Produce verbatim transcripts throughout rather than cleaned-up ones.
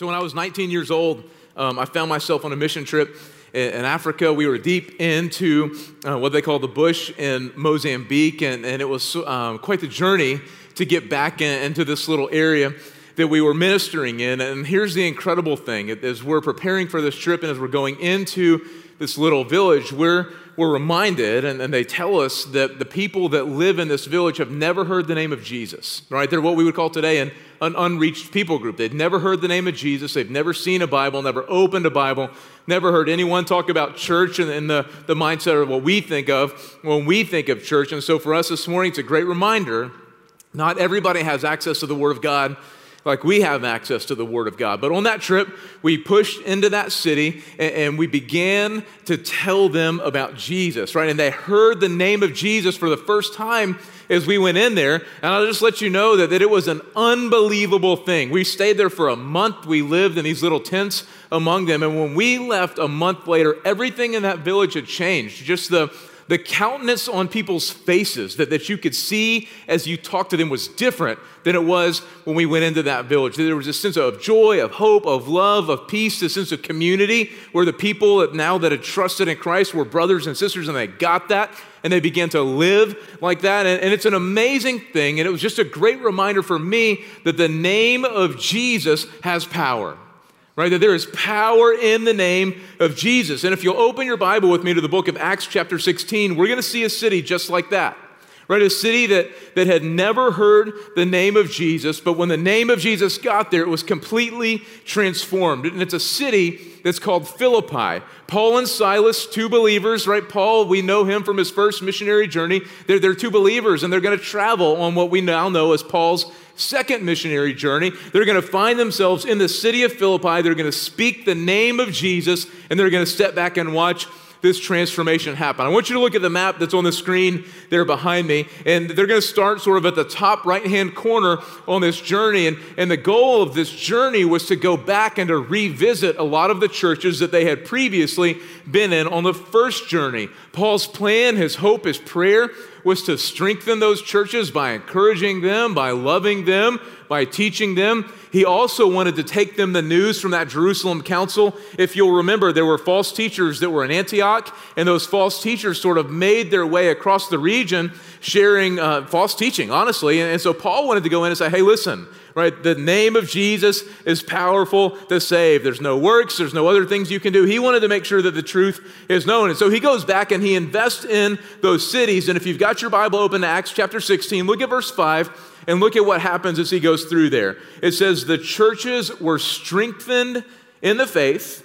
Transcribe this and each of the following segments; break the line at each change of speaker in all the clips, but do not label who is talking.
So when I was nineteen years old, um, I found myself on a mission trip in, in Africa. We were deep into uh, what they call the bush in Mozambique, and, and it was um, quite the journey to get back in, into this little area that we were ministering in. And here's the incredible thing. As we're preparing for this trip and as we're going into this little village, we're, we're reminded, and, and they tell us that the people that live in this village have never heard the name of Jesus, right? They're what we would call today an, an unreached people group. They've never heard the name of Jesus. They've never seen a Bible, never opened a Bible, never heard anyone talk about church in, in the, the mindset of what we think of when we think of church. And so for us this morning, it's a great reminder, not everybody has access to the Word of God like we have access to the Word of God. But on that trip, we pushed into that city and, and we began to tell them about Jesus, right? And they heard the name of Jesus for the first time as we went in there. And I'll just let you know that, that it was an unbelievable thing. We stayed there for a month. We lived in these little tents among them. And when we left a month later, everything in that village had changed. Just the The countenance on people's faces that, that you could see as you talked to them was different than it was when we went into that village. There was a sense of joy, of hope, of love, of peace, a sense of community where the people that now that had trusted in Christ were brothers and sisters, and they got that and they began to live like that. And, and it's an amazing thing. And it was just a great reminder for me that the name of Jesus has power. Right, that there is power in the name of Jesus. And if you'll open your Bible with me to the book of Acts chapter sixteen, we're going to see a city just like that. Right, a city that, that had never heard the name of Jesus, but when the name of Jesus got there, it was completely transformed. And it's a city that's called Philippi. Paul and Silas, two believers, right? Paul, we know him from his first missionary journey. They're, they're two believers, and they're going to travel on what we now know as Paul's second missionary journey. They're going to find themselves in the city of Philippi. They're going to speak the name of Jesus, and they're going to step back and watch this transformation happen. I want you to look at the map that's on the screen there behind me, and they're going to start sort of at the top right-hand corner on this journey, and, and the goal of this journey was to go back and to revisit a lot of the churches that they had previously been in on the first journey. Paul's plan, his hope, his prayer was to strengthen those churches by encouraging them, by loving them, by teaching them. He also wanted to take them the news from that Jerusalem council. If you'll remember, there were false teachers that were in Antioch, and those false teachers sort of made their way across the region sharing uh, false teaching, honestly. And, and so Paul wanted to go in and say, hey, listen, right? The name of Jesus is powerful to save. There's no works. There's no other things you can do. He wanted to make sure that the truth is known. And so he goes back and he invests in those cities. And if you've got your Bible open to Acts chapter sixteen, look at verse five and look at what happens as he goes through there. It says, the churches were strengthened in the faith.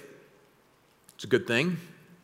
It's a good thing.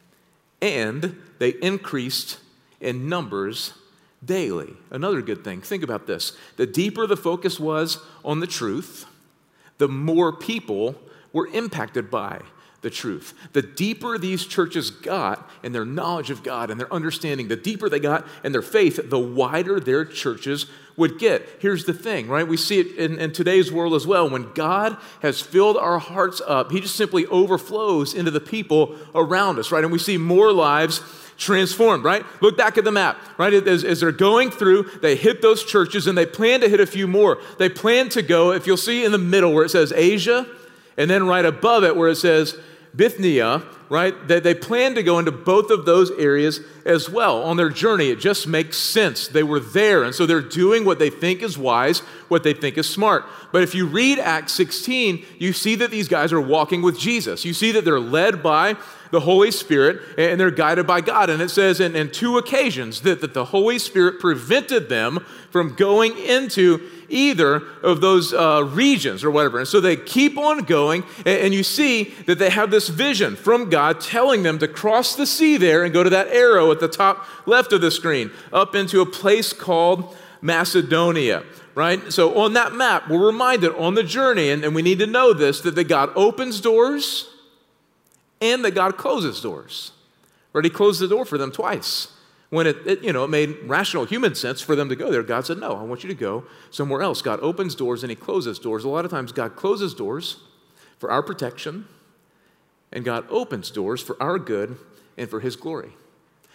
And they increased in numbers daily. Another good thing. Think about this. The deeper the focus was on the truth, the more people were impacted by the truth. The deeper these churches got in their knowledge of God and their understanding, the deeper they got in their faith, the wider their churches would get. Here's the thing, right? We see it in, in today's world as well. When God has filled our hearts up, he just simply overflows into the people around us, right? And we see more lives transformed, right? Look back at the map, right? As, as they're going through, they hit those churches and they plan to hit a few more. They plan to go, if you'll see in the middle where it says Asia, and then right above it where it says Bithynia, right? They, they plan to go into both of those areas as well on their journey. It just makes sense. They were there, and so they're doing what they think is wise, what they think is smart. But if you read Acts sixteen, you see that these guys are walking with Jesus. You see that they're led by the Holy Spirit, and they're guided by God. And it says in, in two occasions that, that the Holy Spirit prevented them from going into either of those uh, regions or whatever. And so they keep on going, and, and you see that they have this vision from God telling them to cross the sea there and go to that arrow at the top left of the screen, up into a place called Macedonia, right? So on that map, we're reminded on the journey, and, and we need to know this, that, that God opens doors and that God closes doors. Right? He closed the door for them twice. When it, it, you know, it made rational human sense for them to go there, God said, no, I want you to go somewhere else. God opens doors and he closes doors. A lot of times God closes doors for our protection, and God opens doors for our good and for his glory.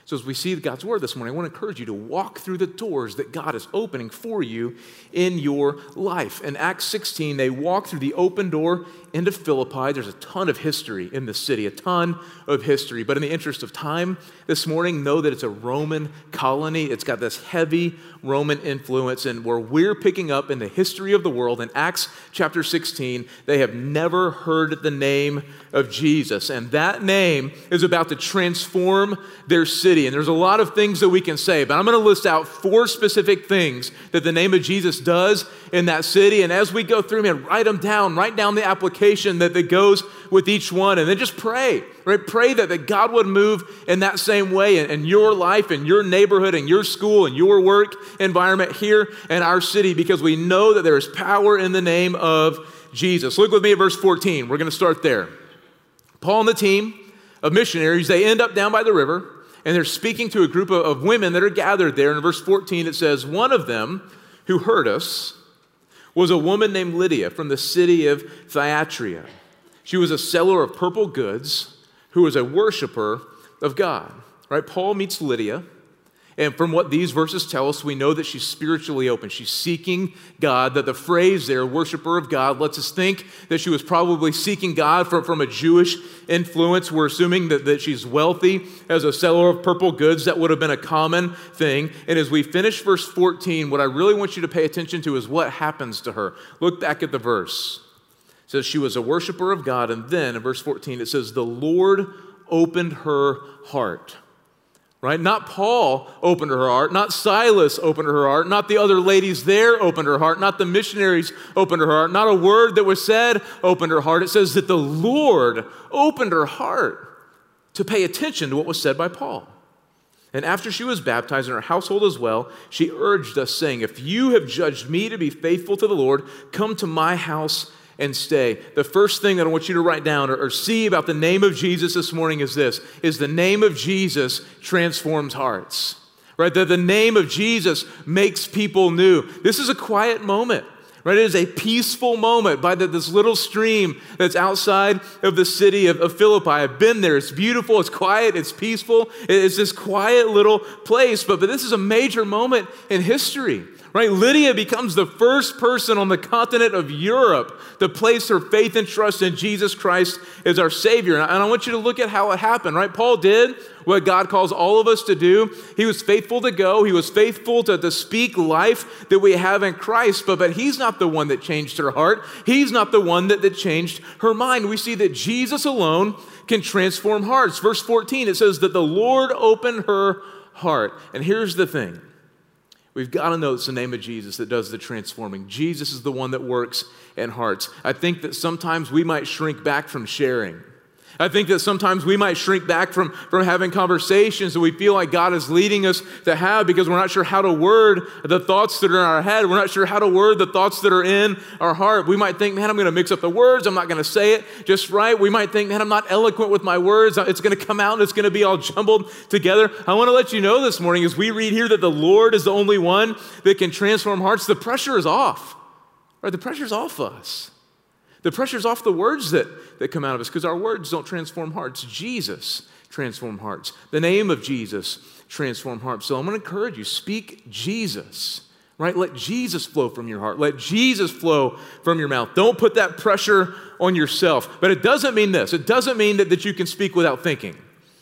So as we see God's word this morning, I want to encourage you to walk through the doors that God is opening for you in your life. In Acts sixteen, they walk through the open door into Philippi. There's a ton of history in the city, a ton of history. But in the interest of time this morning, know that it's a Roman colony. It's got this heavy Roman influence. And where we're picking up in the history of the world, in Acts chapter sixteen, they have never heard the name of Jesus. And that name is about to transform their city. And there's a lot of things that we can say, but I'm going to list out four specific things that the name of Jesus does in that city. And as we go through, man, write them down, write down the application that, that goes with each one, and then just pray, right? Pray that, that God would move in that same way in, in your life, in your neighborhood, in your school, in your work environment here in our city, because we know that there is power in the name of Jesus. Look with me at verse fourteen. We're going to start there. Paul and the team of missionaries, they end up down by the river, and they're speaking to a group of, of women that are gathered there. And in verse fourteen, it says, one of them who heard us was a woman named Lydia from the city of Thyatira. She was a seller of purple goods who was a worshiper of God. Right? Paul meets Lydia. And from what these verses tell us, we know that she's spiritually open. She's seeking God. That the phrase there, worshiper of God, lets us think that she was probably seeking God from, from a Jewish influence. We're assuming that, that she's wealthy as a seller of purple goods. That would have been a common thing. And as we finish verse fourteen, what I really want you to pay attention to is what happens to her. Look back at the verse. It says she was a worshiper of God. And then in verse fourteen, it says, the Lord opened her heart. Right? Not Paul opened her heart, not Silas opened her heart, not the other ladies there opened her heart, not the missionaries opened her heart, not a word that was said opened her heart. It says that the Lord opened her heart to pay attention to what was said by Paul. And after she was baptized in her household as well, she urged us, saying, if you have judged me to be faithful to the Lord, come to my house and stay. The first thing that I want you to write down or, or see about the name of Jesus this morning is this, is the name of Jesus transforms hearts, right? That the name of Jesus makes people new. This is a quiet moment, right? It is a peaceful moment by the, this little stream that's outside of the city of, of Philippi. I've been there. It's beautiful. It's quiet. It's peaceful. It's this quiet little place, but, but this is a major moment in history. Right? Lydia becomes the first person on the continent of Europe to place her faith and trust in Jesus Christ as our Savior. And I want you to look at how it happened, right? Paul did what God calls all of us to do. He was faithful to go. He was faithful to, to speak life that we have in Christ, but, but he's not the one that changed her heart. He's not the one that, that changed her mind. We see that Jesus alone can transform hearts. Verse fourteen, it says that the Lord opened her heart. And here's the thing. We've got to know it's the name of Jesus that does the transforming. Jesus is the one that works in hearts. I think that sometimes we might shrink back from sharing. I think that sometimes we might shrink back from, from having conversations that we feel like God is leading us to have because we're not sure how to word the thoughts that are in our head. We're not sure how to word the thoughts that are in our heart. We might think, man, I'm going to mix up the words. I'm not going to say it just right. We might think, man, I'm not eloquent with my words. It's going to come out and it's going to be all jumbled together. I want to let you know this morning as we read here that the Lord is the only one that can transform hearts. The pressure is off. Right? The pressure's off us. The pressure's off the words that, that come out of us because our words don't transform hearts. Jesus transforms hearts. The name of Jesus transforms hearts. So I'm going to encourage you, speak Jesus, right? Let Jesus flow from your heart. Let Jesus flow from your mouth. Don't put that pressure on yourself. But it doesn't mean this. It doesn't mean that, that you can speak without thinking,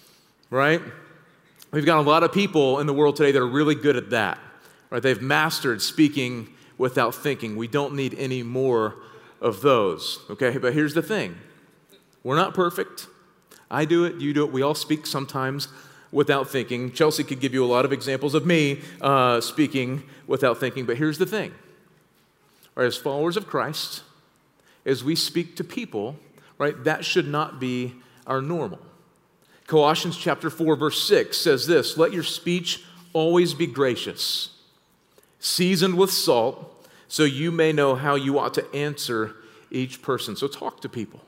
right? We've got a lot of people in the world today that are really good at that, right? They've mastered speaking without thinking. We don't need any more of those, okay? But here's the thing. We're not perfect. I do it, you do it. We all speak sometimes without thinking. Chelsea could give you a lot of examples of me uh, speaking without thinking, but here's the thing. Right, as followers of Christ, as we speak to people, right, that should not be our normal. Colossians chapter four, verse six says this, let your speech always be gracious, seasoned with salt, so you may know how you ought to answer each person. So talk to people,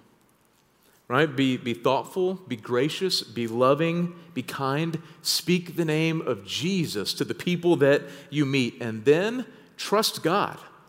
right? Be, be thoughtful, be gracious, be loving, be kind. Speak the name of Jesus to the people that you meet, and then trust God.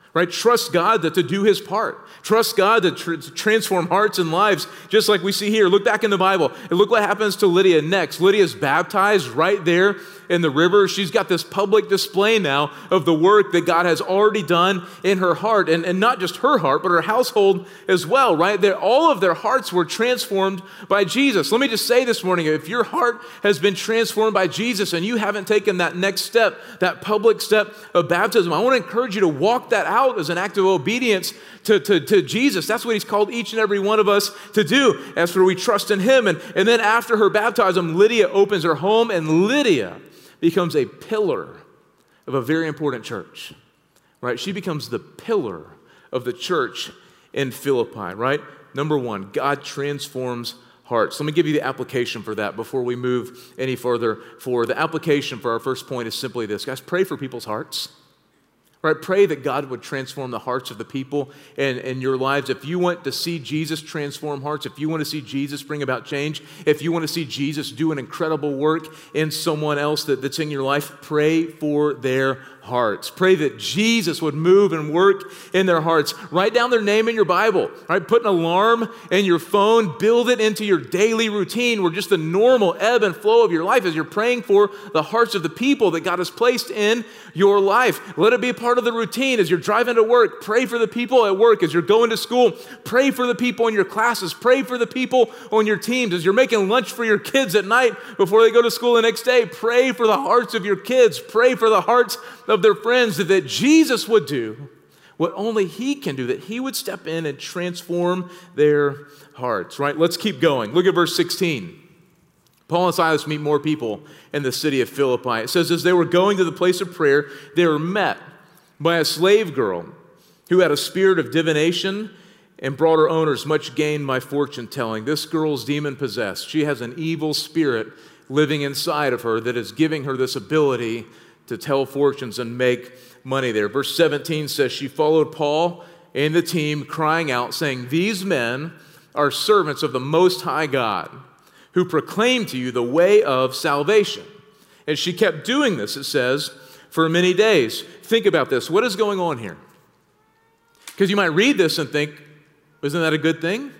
right? Trust God to, to do his part. Trust God to, tr- to transform hearts and lives, just like we see here. Look back in the Bible and look what happens to Lydia next. Lydia's baptized right there in the river. She's got this public display now of the work that God has already done in her heart, and, and not just her heart, but her household as well, right? They're, all of their hearts were transformed by Jesus. Let me just say this morning, if your heart has been transformed by Jesus and you haven't taken that next step, that public step of baptism, I want to encourage you to walk that out as an act of obedience to, to, to Jesus. That's what he's called each and every one of us to do, as for we trust in him. And, and then after her baptism, Lydia opens her home, and Lydia becomes a pillar of a very important church, right? She becomes the pillar of the church in Philippi, right? Number one, God transforms hearts. Let me give you the application for that before we move any further forward. The application for our first point is simply this. Guys, pray for people's hearts. Right? Pray that God would transform the hearts of the people in, in your lives. If you want to see Jesus transform hearts, if you want to see Jesus bring about change, if you want to see Jesus do an incredible work in someone else that, that's in your life, pray for their hearts. Pray that Jesus would move and work in their hearts. Write down their name in your Bible. Right? Put an alarm in your phone. Build it into your daily routine where just the normal ebb and flow of your life as you're praying for the hearts of the people that God has placed in your life. Let it be a part of the routine as you're driving to work. Pray for the people at work. As you're going to school, pray for the people in your classes. Pray for the people on your teams. As you're making lunch for your kids at night before they go to school the next day, pray for the hearts of your kids. Pray for the hearts of their friends, that, that Jesus would do what only he can do, that he would step in and transform their hearts, right? Let's keep going. Look at verse sixteen. Paul and Silas meet more people in the city of Philippi. It says, as they were going to the place of prayer, they were met by a slave girl who had a spirit of divination and brought her owners much gain by fortune telling. This girl's demon possessed. She has an evil spirit living inside of her that is giving her this ability to tell fortunes and make money there. Verse seventeen says, she followed Paul and the team, crying out, saying, these men are servants of the Most High God, who proclaim to you the way of salvation. And she kept doing this, it says, for many days. Think about this. What is going on here? Because you might read this and think, isn't that a good thing?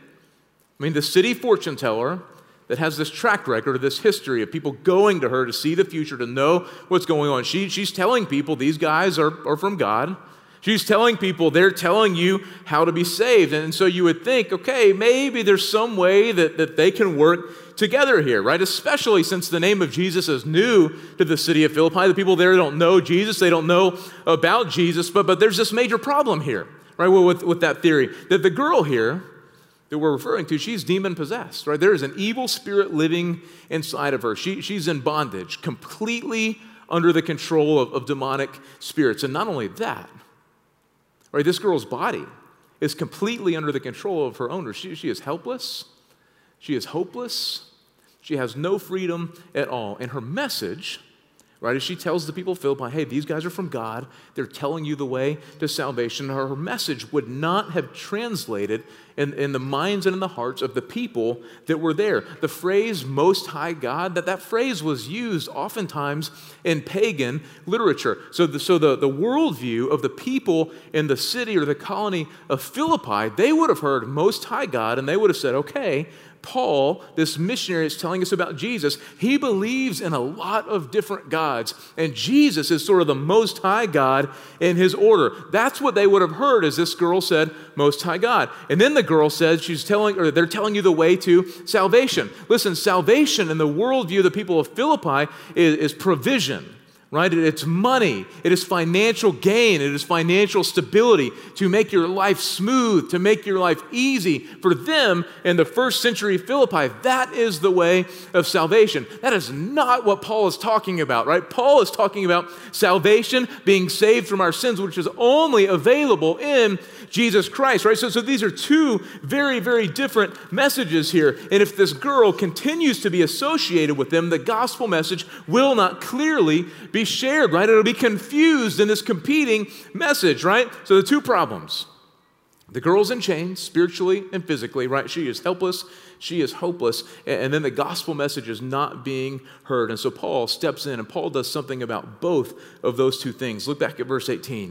I mean, the city fortune teller that has this track record, this history of people going to her to see the future, to know what's going on. She, she's telling people these guys are, are from God. She's telling people, they're telling you how to be saved. And so you would think, okay, maybe there's some way that, that they can work together here, right? Especially since the name of Jesus is new to the city of Philippi. The people there don't know Jesus. They don't know about Jesus. But, but there's this major problem here, right, with, with that theory, that the girl here that we're referring to, she's demon-possessed, right? There is an evil spirit living inside of her. She, she's in bondage, completely under the control of, of demonic spirits. And not only that, right, this girl's body is completely under the control of her owner. She, she is helpless. She is hopeless. She has no freedom at all. And her message, right, as she tells the people of Philippi, hey, these guys are from God. They're telling you the way to salvation. Her message would not have translated in, in the minds and in the hearts of the people that were there. The phrase Most High God, that, that phrase was used oftentimes in pagan literature. So, the, so the, the worldview of the people in the city or the colony of Philippi, they would have heard Most High God, and they would have said, okay, Paul, this missionary, is telling us about Jesus. He believes in a lot of different gods, and Jesus is sort of the Most High God in his order. That's what they would have heard as this girl said, Most High God. And then the girl said, she's telling, or they're telling you the way to salvation. Listen, salvation in the worldview of the people of Philippi is, is provision. Right? It's money. It is financial gain. It is financial stability to make your life smooth, to make your life easy. For them in the first century Philippi, that is the way of salvation. That is not what Paul is talking about, right? Paul is talking about salvation, being saved from our sins, which is only available in Jesus Christ, right? So, so these are two very, very different messages here. And if this girl continues to be associated with them, the gospel message will not clearly be shared, right? It'll be confused in this competing message, right? So the two problems. The girl's in chains, spiritually and physically, right? She is helpless, she is hopeless, and then the gospel message is not being heard. And so Paul steps in, and Paul does something about both of those two things. Look back at verse eighteen.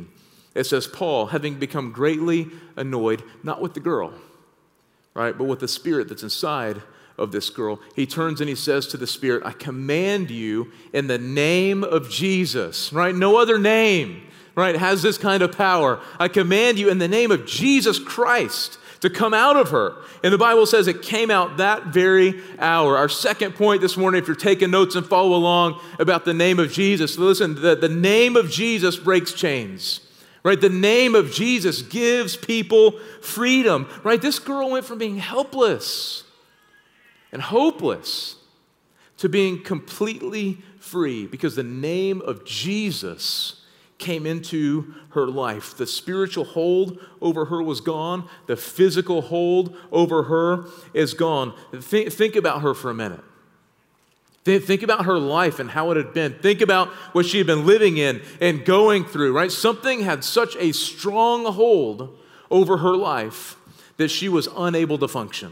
It says, Paul, having become greatly annoyed, not with the girl, right, but with the spirit that's inside of this girl, he turns and he says to the spirit, I command you in the name of Jesus, right? No other name, right, has this kind of power. I command you in the name of Jesus Christ to come out of her. And the Bible says it came out that very hour. Our second point this morning, if you're taking notes and follow along about the name of Jesus, listen, the, the name of Jesus breaks chains. Right? The name of Jesus gives people freedom. Right? This girl went from being helpless and hopeless to being completely free because the name of Jesus came into her life. The spiritual hold over her was gone. The physical hold over her is gone. Think, think about her for a minute. Think, think about her life and how it had been. Think about what she had been living in and going through, right? Something had such a strong hold over her life that she was unable to function.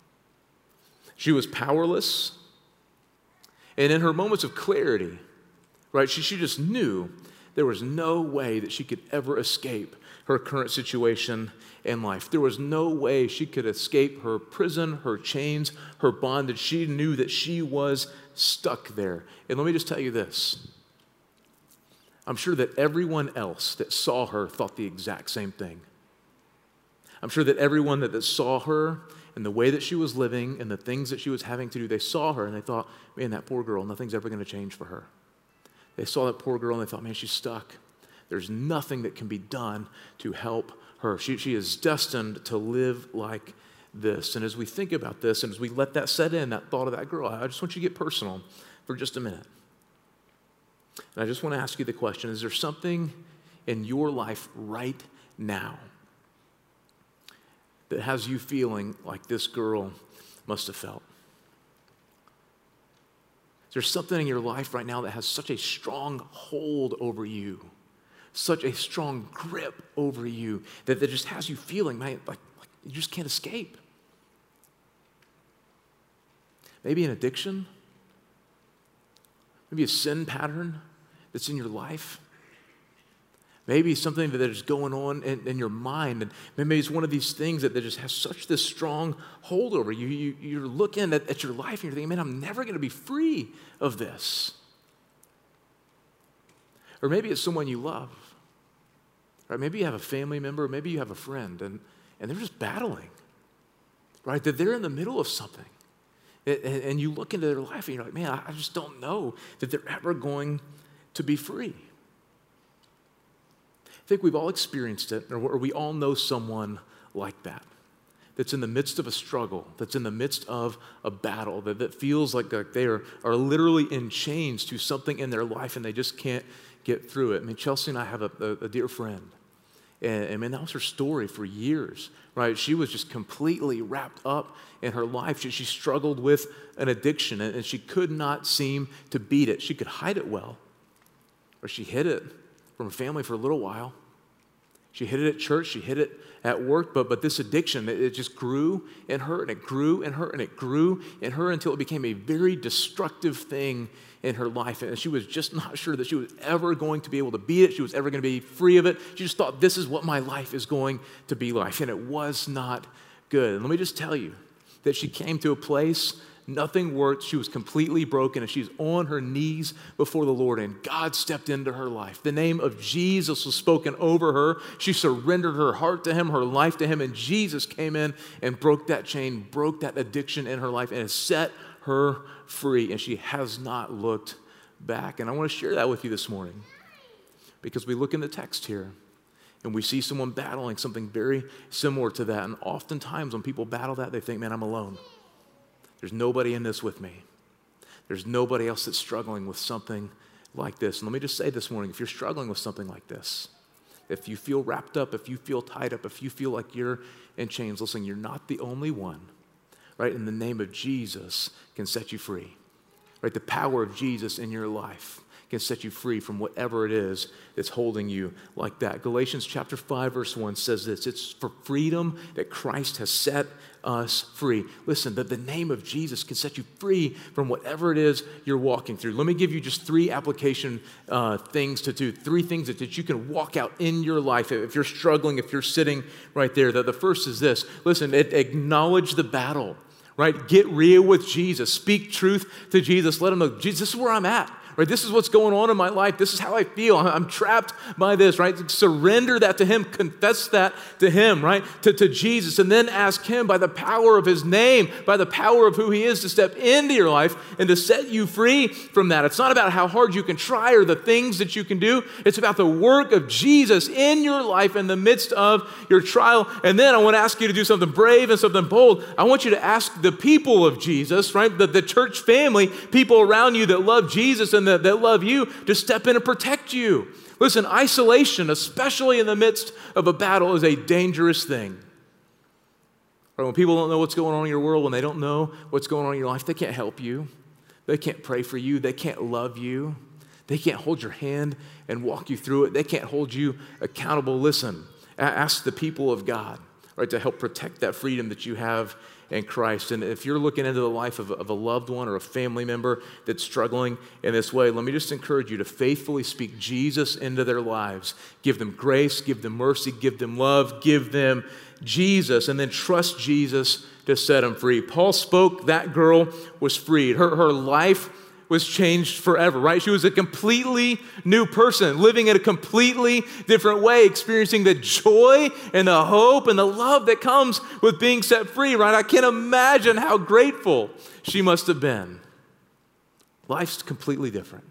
She was powerless. And in her moments of clarity, right, she, she just knew there was no way that she could ever escape her current situation in life. There was no way she could escape her prison, her chains, her bondage. She knew that she was stuck there. And let me just tell you this. I'm sure that everyone else that saw her thought the exact same thing. I'm sure that everyone that, that saw her and the way that she was living and the things that she was having to do, they saw her and they thought, man, that poor girl, nothing's ever going to change for her. They saw that poor girl and they thought, man, she's stuck. There's nothing that can be done to help her. She, she is destined to live like this. And as we think about this and as we let that set in, that thought of that girl, I just want you to get personal for just a minute. And I just want to ask you the question, is there something in your life right now that has you feeling like this girl must have felt? Is there something in your life right now that has such a strong hold over you, such a strong grip over you that, that just has you feeling, man, like, like you just can't escape? Maybe an addiction, maybe a sin pattern that's in your life. Maybe something that is going on in, in your mind, and maybe it's one of these things that, that just has such this strong hold over you. you you're looking at, at your life and you're thinking, man, I'm never going to be free of this. Or maybe it's someone you love. Right? Maybe you have a family member, maybe you have a friend, and, and they're just battling. Right? That they're in the middle of something. And, and you look into their life and you're like, man, I, I just don't know that they're ever going to be free. I think we've all experienced it, or we all know someone like that, that's in the midst of a struggle, that's in the midst of a battle, that, that feels like they are, are literally in chains to something in their life and they just can't get through it. I mean, Chelsea and I have a, a, a dear friend, and, and man, that was her story for years, right? She was just completely wrapped up in her life. She, she struggled with an addiction, and, and she could not seem to beat it. She could hide it well, or she hid it from her family for a little while. She hid it at church, she hid it at work, but, but this addiction, it, it just grew in her, and it grew in her, and it grew in her until it became a very destructive thing in her life. And she was just not sure that she was ever going to be able to beat it. She was ever going to be free of it. She just thought, this is what my life is going to be like. And it was not good. And let me just tell you that she came to a place, nothing worked. She was completely broken, and she's on her knees before the Lord, and God stepped into her life. The name of Jesus was spoken over her. She surrendered her heart to him, her life to him, and Jesus came in and broke that chain, broke that addiction in her life, and has set her free, and she has not looked back. And I want to share that with you this morning because we look in the text here and we see someone battling something very similar to that. And oftentimes when people battle that, they think, man, I'm alone. There's nobody in this with me. There's nobody else that's struggling with something like this. And let me just say this morning, if you're struggling with something like this, if you feel wrapped up, if you feel tied up, if you feel like you're in chains, listen, you're not the only one, right? In the name of Jesus can set you free, right? The power of Jesus in your life can set you free from whatever it is that's holding you like that. Galatians chapter five, verse one says this, it's for freedom that Christ has set us free. Listen, that the name of Jesus can set you free from whatever it is you're walking through. Let me give you just three application uh, things to do, three things that, that you can walk out in your life if you're struggling, if you're sitting right there. The, the first is this, listen, it, acknowledge the battle, right? Get real with Jesus. Speak truth to Jesus. Let him know, Jesus, this is where I'm at. Right, this is what's going on in my life. This is how I feel. I'm trapped by this, right? Surrender that to him. Confess that to him, right? To, to Jesus. And then ask him by the power of his name, by the power of who he is, to step into your life and to set you free from that. It's not about how hard you can try or the things that you can do. It's about the work of Jesus in your life in the midst of your trial. And then I want to ask you to do something brave and something bold. I want you to ask the people of Jesus, right? The, the church family, people around you that love Jesus and that, that love you, to step in and protect you. Listen, isolation, especially in the midst of a battle, is a dangerous thing. Right, when people don't know what's going on in your world, when they don't know what's going on in your life, they can't help you. They can't pray for you. They can't love you. They can't hold your hand and walk you through it. They can't hold you accountable. Listen, ask the people of God, right, to help protect that freedom that you have in Christ. And if you're looking into the life of, of a loved one or a family member that's struggling in this way, let me just encourage you to faithfully speak Jesus into their lives. Give them grace, give them mercy, give them love, give them Jesus, and then trust Jesus to set them free. Paul spoke, that girl was freed. Her, her life was changed forever, right? She was a completely new person, living in a completely different way, experiencing the joy and the hope and the love that comes with being set free, right? I can't imagine how grateful she must have been. Life's completely different.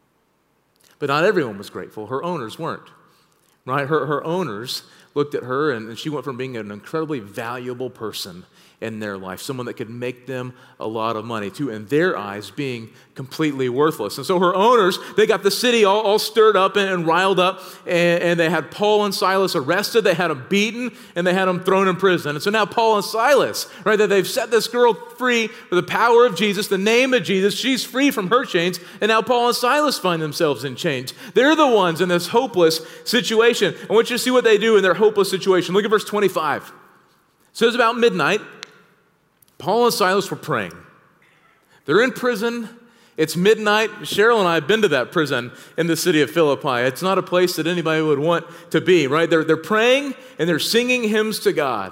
But not everyone was grateful. Her owners weren't, right? Her, her owners looked at her, and she went from being an incredibly valuable person in their life, someone that could make them a lot of money, to, in their eyes, being completely worthless. And so her owners, they got the city all, all stirred up and, and riled up, and, and they had Paul and Silas arrested, they had them beaten, and they had them thrown in prison. And so now Paul and Silas, right, that they've set this girl free with the power of Jesus, the name of Jesus, she's free from her chains, and now Paul and Silas find themselves in chains. They're the ones in this hopeless situation. I want you to see what they do in their hopeless situation. Look at verse twenty-five. It says about midnight, Paul and Silas were praying. They're in prison. It's midnight. Cheryl and I have been to that prison in the city of Philippi. It's not a place that anybody would want to be, right? They're, they're praying and they're singing hymns to God.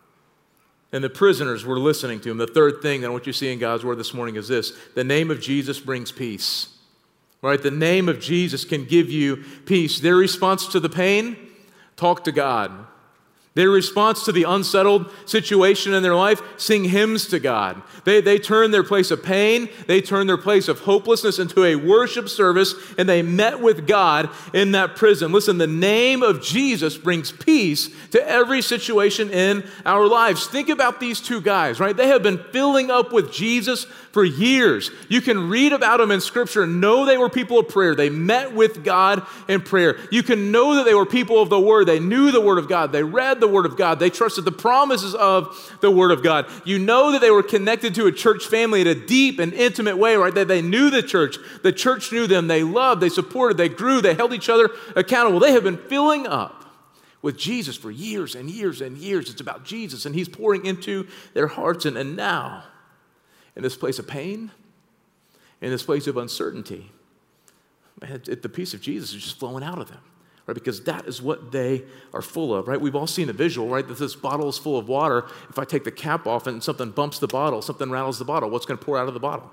And the prisoners were listening to him. The third thing that I want you to see in God's word this morning is this: the name of Jesus brings peace, right? The name of Jesus can give you peace. Their response to the pain, talk to God. Their response to the unsettled situation in their life, sing hymns to God. They, they turned their place of pain, they turned their place of hopelessness into a worship service, and they met with God in that prison. Listen, the name of Jesus brings peace to every situation in our lives. Think about these two guys, right? They have been filling up with Jesus for years. You can read about them in Scripture and know they were people of prayer. They met with God in prayer. You can know that they were people of the Word. They knew the Word of God. They read the Word of God. They trusted the promises of the Word of God. You know that they were connected to a church family in a deep and intimate way, right? That they knew the church. The church knew them. They loved, they supported, they grew, they held each other accountable. They have been filling up with Jesus for years and years and years. It's about Jesus, and he's pouring into their hearts. And, and now, in this place of pain, in this place of uncertainty, man, it, it, the peace of Jesus is just flowing out of them. Right, because that is what they are full of, right? We've all seen the visual, right? That this bottle is full of water. If I take the cap off and something bumps the bottle, something rattles the bottle, what's going to pour out of the bottle?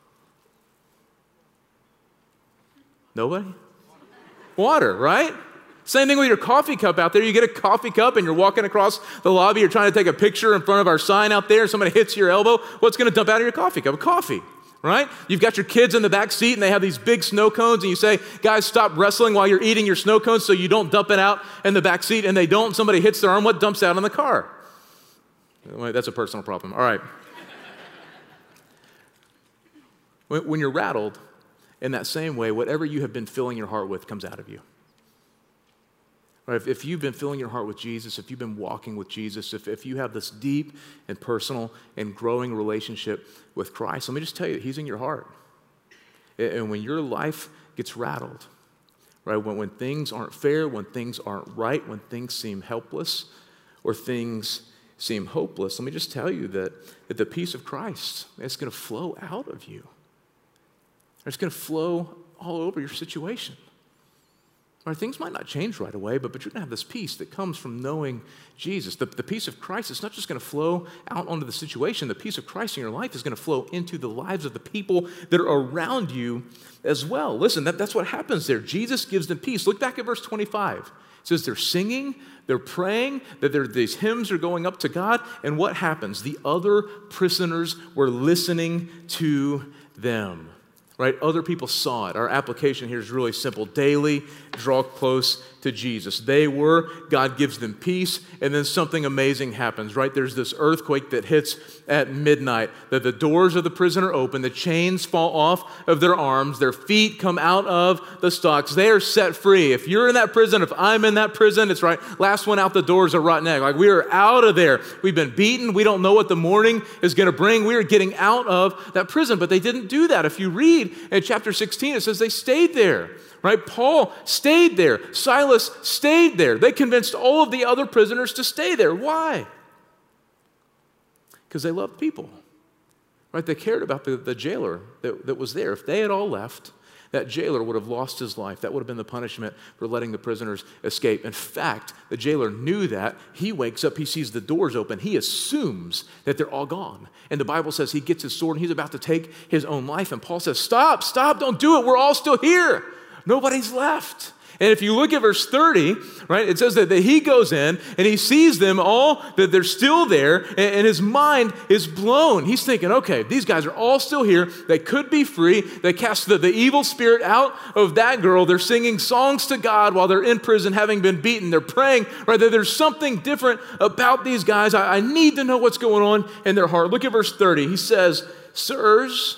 Nobody? Water, right? Same thing with your coffee cup out there. You get a coffee cup and you're walking across the lobby, you're trying to take a picture in front of our sign out there, somebody hits your elbow, what's going to dump out of your coffee cup? Coffee. Right? You've got your kids in the back seat and they have these big snow cones, and you say, guys, stop wrestling while you're eating your snow cones so you don't dump it out in the back seat, and they don't. Somebody hits their arm. What dumps out in the car? Well, that's a personal problem. All right. when, when you're rattled in that same way, whatever you have been filling your heart with comes out of you. Right, if, if you've been filling your heart with Jesus, if you've been walking with Jesus, if, if you have this deep and personal and growing relationship with Christ, let me just tell you, he's in your heart. And when your life gets rattled, right? When, when things aren't fair, when things aren't right, when things seem helpless or things seem hopeless, let me just tell you that, that the peace of Christ is going to flow out of you. It's going to flow all over your situation. Right, things might not change right away, but, but you're going to have this peace that comes from knowing Jesus. The, the peace of Christ is not just going to flow out onto the situation. The peace of Christ in your life is going to flow into the lives of the people that are around you as well. Listen, that, that's what happens there. Jesus gives them peace. Look back at verse twenty-five. It says they're singing, they're praying, that these hymns are going up to God, and what happens? The other prisoners were listening to them. Right? Other people saw it. Our application here is really simple. Daily draw close to Jesus. They were, God gives them peace, and then something amazing happens, right? There's this earthquake that hits at midnight, that the doors of the prison are open, the chains fall off of their arms, their feet come out of the stocks. They are set free. If you're in that prison, if I'm in that prison, it's right, last one out the door is a rotten egg. Like, we are out of there. We've been beaten. We don't know what the morning is going to bring. We are getting out of that prison, but they didn't do that. If you read in chapter sixteen, it says they stayed there. Right? Paul stayed there. Silas stayed there. They convinced all of the other prisoners to stay there. Why? Because they loved people. Right? They cared about the, the jailer that, that was there. If they had all left, that jailer would have lost his life. That would have been the punishment for letting the prisoners escape. In fact, the jailer knew that. He wakes up, he sees the doors open. He assumes that they're all gone. And the Bible says he gets his sword and he's about to take his own life. And Paul says, stop, stop, don't do it. We're all still here. Nobody's left. And if you look at verse thirty, right, it says that, that he goes in and he sees them all, that they're still there, and, and his mind is blown. He's thinking, okay, these guys are all still here. They could be free. They cast the, the evil spirit out of that girl. They're singing songs to God while they're in prison, having been beaten. They're praying, right, that there's something different about these guys. I, I need to know what's going on in their heart. Look at verse thirty. He says, sirs,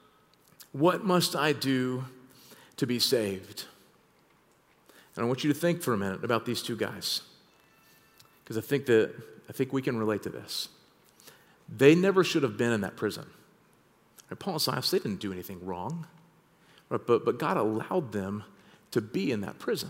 what must I do to be saved? And I want you to think for a minute about these two guys, because I think that I think we can relate to this. They never should have been in that prison. Right? Paul and Silas, they didn't do anything wrong, right? but, but God allowed them to be in that prison.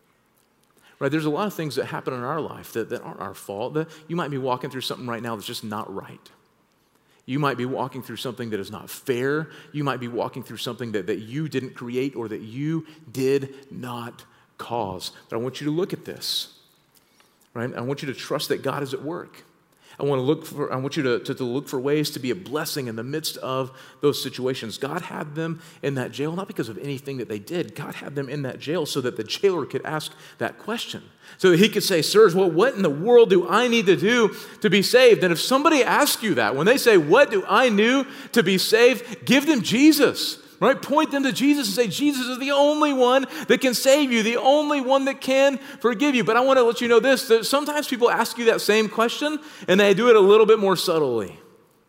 Right? There's a lot of things that happen in our life that, that aren't our fault. That you might be walking through something right now that's just not right. You might be walking through something that is not fair. You might be walking through something that, that you didn't create or that you did not cause. But I want you to look at this, right? I want you to trust that God is at work. I want to look for, I want you to, to, to look for ways to be a blessing in the midst of those situations. God had them in that jail, not because of anything that they did. God had them in that jail so that the jailer could ask that question. So that he could say, sirs, well, what in the world do I need to do to be saved? And if somebody asks you that, when they say, what do I do to be saved? Give them Jesus. Right? Point them to Jesus and say, Jesus is the only one that can save you, the only one that can forgive you. But I want to let you know this, that sometimes people ask you that same question and they do it a little bit more subtly.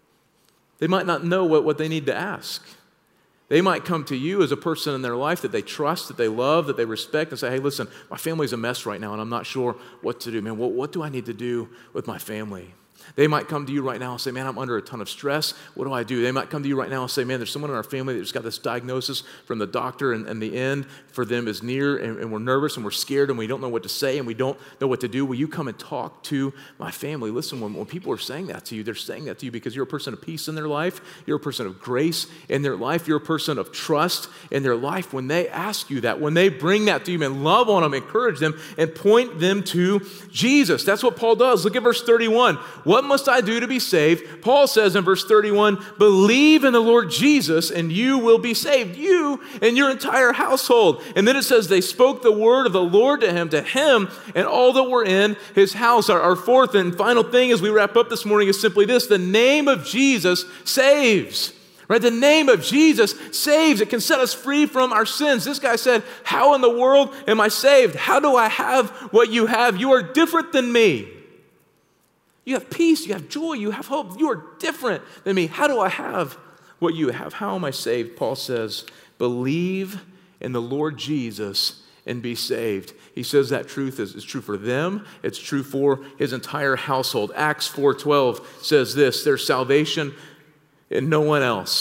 They might not know what, what they need to ask. They might come to you as a person in their life that they trust, that they love, that they respect, and say, hey, listen, my family's a mess right now and I'm not sure what to do. Man, what, what do I need to do with my family? They might come to you right now and say, man, I'm under a ton of stress. What do I do? They might come to you right now and say, man, there's someone in our family that just got this diagnosis from the doctor and, and the end for them is near and, and we're nervous and we're scared and we don't know what to say and we don't know what to do. Will you come and talk to my family? Listen, when, when people are saying that to you, they're saying that to you because you're a person of peace in their life. You're a person of grace in their life. You're a person of trust in their life. When they ask you that, when they bring that to you, man, love on them, encourage them, and point them to Jesus. That's what Paul does. Look at verse thirty-one. What must I do to be saved? Paul says in verse thirty-one, believe in the Lord Jesus and you will be saved, you and your entire household. And then it says they spoke the word of the Lord to him, to him and all that were in his house. Our, our fourth and final thing as we wrap up this morning is simply this: the name of Jesus saves. Right? The name of Jesus saves. It can set us free from our sins. This guy said, how in the world am I saved? How do I have what you have? You are different than me. You have peace, you have joy, you have hope. You are different than me. How do I have what you have? How am I saved? Paul says, believe in the Lord Jesus and be saved. He says that truth is, is true for them. It's true for his entire household. Acts four twelve says this: there's salvation in no one else.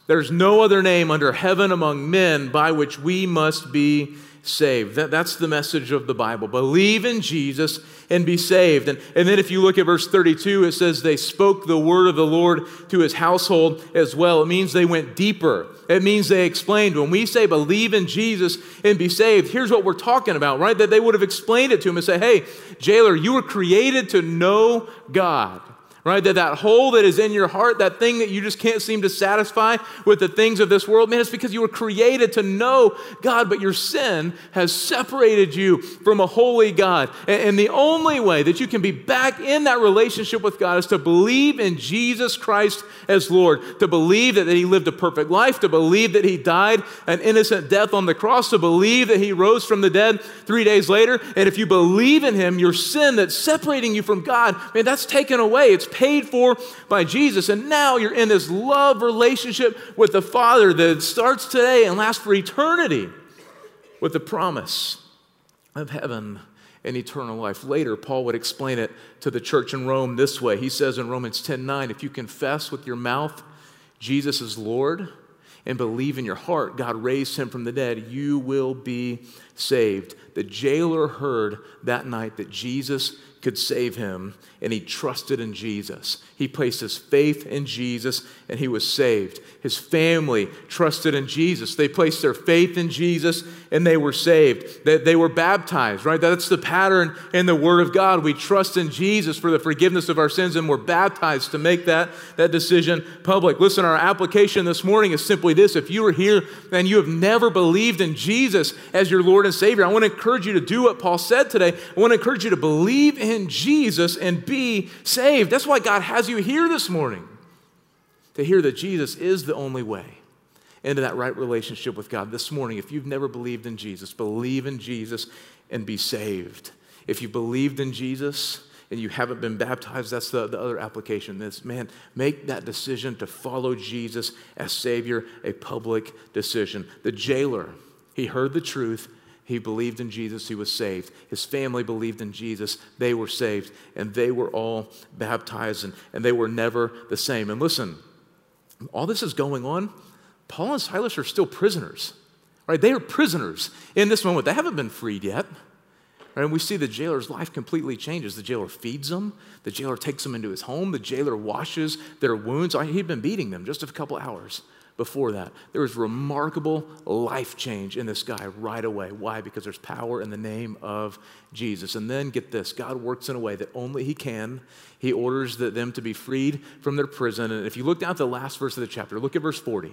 There's no other name under heaven among men by which we must be saved. That, that's the message of the Bible. Believe in Jesus and be saved. And, and then if you look at verse thirty-two, it says they spoke the word of the Lord to his household as well. It means they went deeper. It means they explained. When we say believe in Jesus and be saved, here's what we're talking about, right? That they would have explained it to him and say, hey, jailer, you were created to know God. Right? That that hole that is in your heart, that thing that you just can't seem to satisfy with the things of this world, man, it's because you were created to know God, but your sin has separated you from a holy God. And, and the only way that you can be back in that relationship with God is to believe in Jesus Christ as Lord, to believe that, that he lived a perfect life, to believe that he died an innocent death on the cross, to believe that he rose from the dead three days later. And if you believe in him, your sin that's separating you from God, man, that's taken away. It's paid for by Jesus. And now you're in this love relationship with the Father that starts today and lasts for eternity with the promise of heaven and eternal life. Later, Paul would explain it to the church in Rome this way. He says in Romans ten nine, if you confess with your mouth Jesus is Lord and believe in your heart God raised him from the dead, you will be saved. The jailer heard that night that Jesus could save him, and he trusted in Jesus. He placed his faith in Jesus, and he was saved. His family trusted in Jesus. They placed their faith in Jesus, and they were saved. They, they were baptized, right? That's the pattern in the Word of God. We trust in Jesus for the forgiveness of our sins, and we're baptized to make that, that decision public. Listen, our application this morning is simply this. If you are here and you have never believed in Jesus as your Lord and Savior, I want to encourage you to do what Paul said today. I want to encourage you to believe in in Jesus and be saved. That's why God has you here this morning, to hear that Jesus is the only way into that right relationship with God. This morning, if you've never believed in Jesus, believe in Jesus and be saved. If you believed in Jesus and you haven't been baptized, that's the, the other application. This, man, make that decision to follow Jesus as Savior, a public decision. The jailer, he heard the truth. He believed in Jesus, he was saved. His family believed in Jesus, they were saved, and they were all baptized, and, and they were never the same. And listen, all this is going on, Paul and Silas are still prisoners, right? They are prisoners in this moment. They haven't been freed yet. Right? And we see the jailer's life completely changes. The jailer feeds them. The jailer takes them into his home. The jailer washes their wounds. He'd been beating them just a couple hours before that. There was remarkable life change in this guy right away. Why? Because there's power in the name of Jesus. And then get this, God works in a way that only he can. He orders the, them to be freed from their prison. And if you look down at the last verse of the chapter, look at verse forty.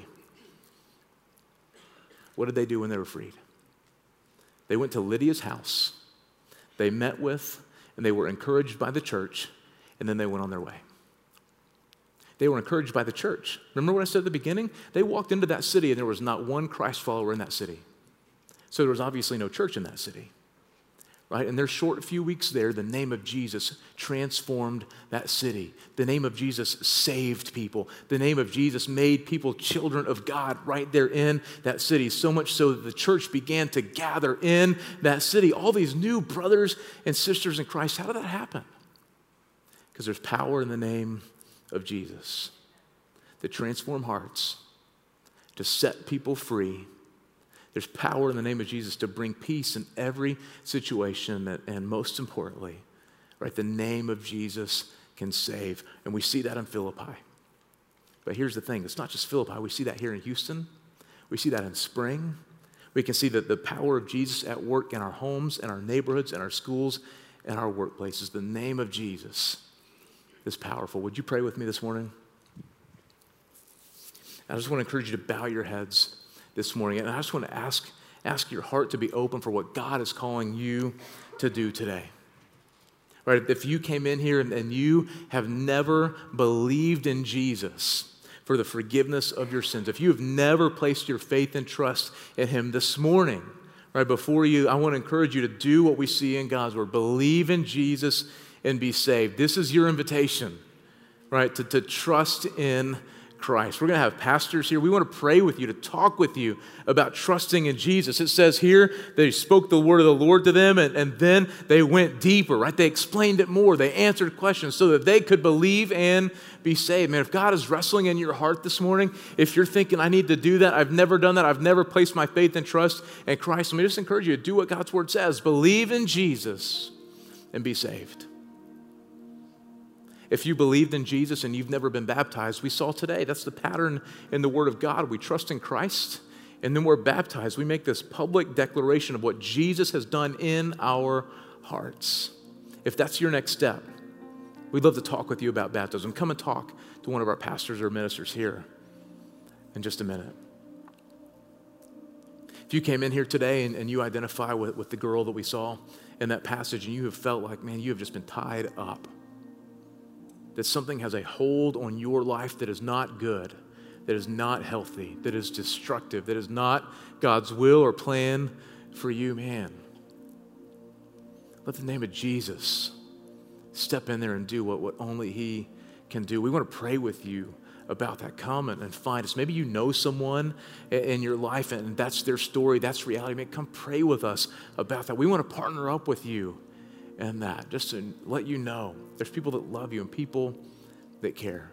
What did they do when they were freed? They went to Lydia's house. They met with and they were encouraged by the church, and then they went on their way. They were encouraged by the church. Remember what I said at the beginning? They walked into that city and there was not one Christ follower in that city. So there was obviously no church in that city, right? In their short few weeks there, the name of Jesus transformed that city. The name of Jesus saved people. The name of Jesus made people children of God right there in that city, so much so that the church began to gather in that city. All these new brothers and sisters in Christ. How did that happen? Because there's power in the name of Jesus to transform hearts, to set people free. There's power in the name of Jesus to bring peace in every situation, and most importantly, right, the name of Jesus can save, and we see that in Philippi. But here's the thing, it's not just Philippi, we see that here in Houston, we see that in Spring, we can see that the power of Jesus at work in our homes, in our neighborhoods, in our schools, and our workplaces. The name of Jesus is powerful. Would you pray with me this morning? I just want to encourage you to bow your heads this morning, and I just want to ask, ask your heart to be open for what God is calling you to do today. Right? If you came in here and, and you have never believed in Jesus for the forgiveness of your sins, if you have never placed your faith and trust in him this morning, right before you, I want to encourage you to do what we see in God's word. Believe in Jesus and be saved. This is your invitation, right, to, to trust in Christ. We're going to have pastors here. We want to pray with you, to talk with you about trusting in Jesus. It says here, they spoke the word of the Lord to them, and, and then they went deeper, right? They explained it more. They answered questions so that they could believe and be saved. Man, if God is wrestling in your heart this morning, if you're thinking, I need to do that, I've never done that, I've never placed my faith and trust in Christ, let me just encourage you to do what God's word says. Believe in Jesus and be saved. If you believed in Jesus and you've never been baptized, we saw today, that's the pattern in the Word of God. We trust in Christ, and then we're baptized. We make this public declaration of what Jesus has done in our hearts. If that's your next step, we'd love to talk with you about baptism. Come and talk to one of our pastors or ministers here in just a minute. If you came in here today and, and you identify with, with the girl that we saw in that passage, and you have felt like, man, you have just been tied up, that something has a hold on your life that is not good, that is not healthy, that is destructive, that is not God's will or plan for you, man, let the name of Jesus step in there and do what, what only He can do. We want to pray with you about that. Come and find us. Maybe you know someone in your life and that's their story, that's reality. Man, come pray with us about that. We want to partner up with you in that, just to let you know there's people that love you and people that care.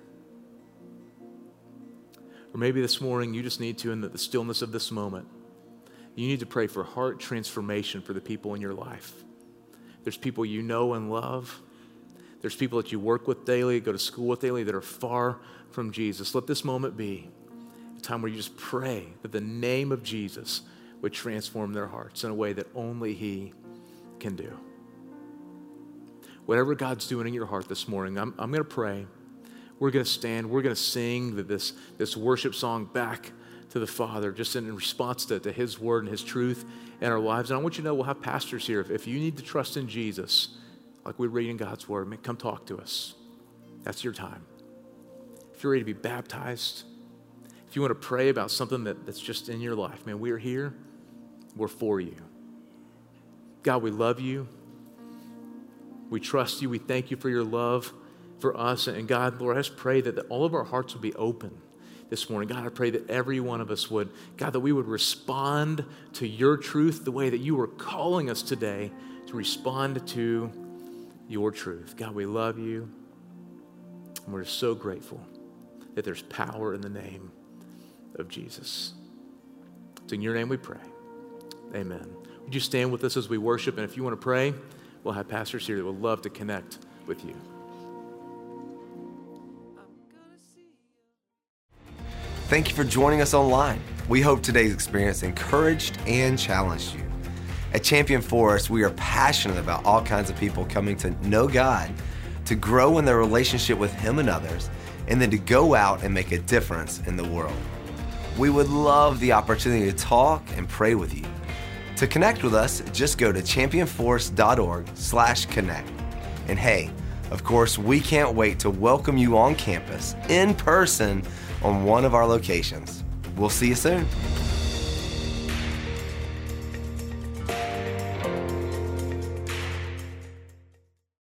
Or maybe this morning you just need to, in the stillness of this moment, you need to pray for heart transformation for the people in your life. There's people you know and love. There's people that you work with daily, go to school with daily, that are far from Jesus. Let this moment be a time where you just pray that the name of Jesus would transform their hearts in a way that only He can do. Whatever God's doing in your heart this morning, I'm, I'm going to pray. We're going to stand. We're going to sing this, this worship song back to the Father, just in response to, to His word and His truth in our lives. And I want you to know we'll have pastors here. If, if you need to trust in Jesus, like we read in God's word, man, come talk to us. That's your time. If you're ready to be baptized, if you want to pray about something that, that's just in your life, man, we're here. We're for you. God, we love you. We trust you. We thank you for your love for us. And God, Lord, I just pray that all of our hearts would be open this morning. God, I pray that every one of us would, God, that we would respond to your truth the way that you were calling us today to respond to your truth. God, we love you. And we're so grateful that there's power in the name of Jesus. It's in your name we pray. Amen. Would you stand with us as we worship? And if you want to pray, we'll have pastors here that would love to connect with you.
Thank you for joining us online. We hope today's experience encouraged and challenged you. At Champion Forest, we are passionate about all kinds of people coming to know God, to grow in their relationship with Him and others, and then to go out and make a difference in the world. We would love the opportunity to talk and pray with you. To connect with us, just go to championforest.org slash connect. And hey, of course, we can't wait to welcome you on campus in person on one of our locations. We'll see you soon.